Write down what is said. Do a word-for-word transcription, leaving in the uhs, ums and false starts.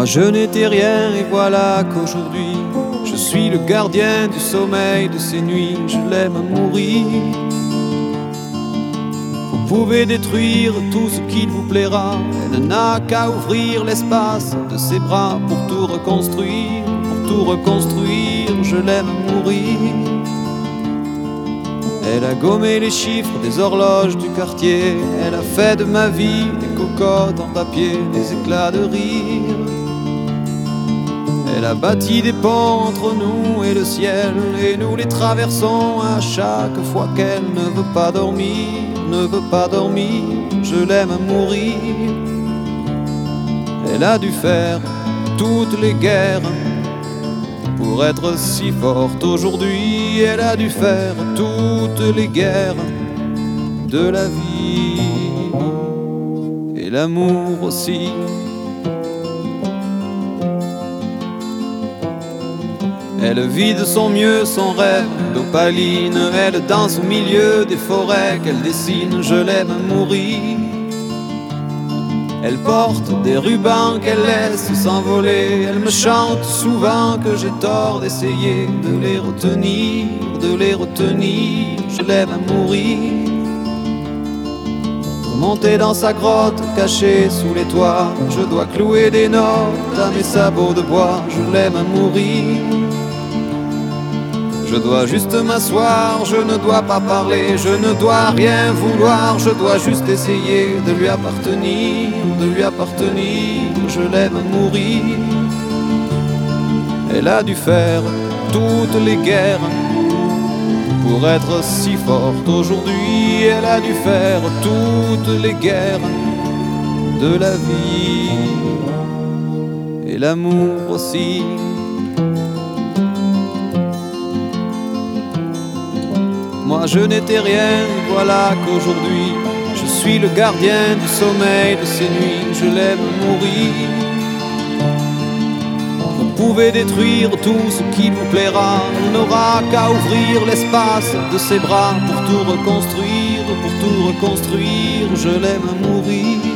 Moi je n'étais rien et voilà qu'aujourd'hui je suis le gardien du sommeil de ces nuits. Je l'aime à mourir. Vous pouvez détruire tout ce qu'il vous plaira, elle n'a qu'à ouvrir l'espace de ses bras pour tout reconstruire, pour tout reconstruire. Je l'aime à mourir. Elle a gommé les chiffres des horloges du quartier, elle a fait de ma vie des cocottes en papier, des éclats de rire. Elle a bâti des ponts entre nous et le ciel, et nous les traversons à chaque fois qu'elle ne veut pas dormir, ne veut pas dormir. Je l'aime à mourir. Elle a dû faire toutes les guerres pour être si forte aujourd'hui. Elle a dû faire toutes les guerres de la vie et l'amour aussi. Elle vit de son mieux son rêve d'opaline, elle danse au milieu des forêts qu'elle dessine. Je l'aime à mourir. Elle porte des rubans qu'elle laisse s'envoler, elle me chante souvent que j'ai tort d'essayer de les retenir, de les retenir. Je l'aime à mourir. Pour monter dans sa grotte cachée sous les toits, je dois clouer des notes à mes sabots de bois. Je l'aime à mourir. Je dois juste m'asseoir, je ne dois pas parler, je ne dois rien vouloir, je dois juste essayer de lui appartenir, de lui appartenir. Je l'aime à mourir. Elle a dû faire toutes les guerres pour être si forte aujourd'hui. Elle a dû faire toutes les guerres de la vie et l'amour aussi. Moi je n'étais rien, voilà qu'aujourd'hui je suis le gardien du sommeil de ces nuits. Je l'aime à mourir. Vous pouvez détruire tout ce qui vous plaira, on n'aura qu'à ouvrir l'espace de ses bras pour tout reconstruire, pour tout reconstruire. Je l'aime à mourir.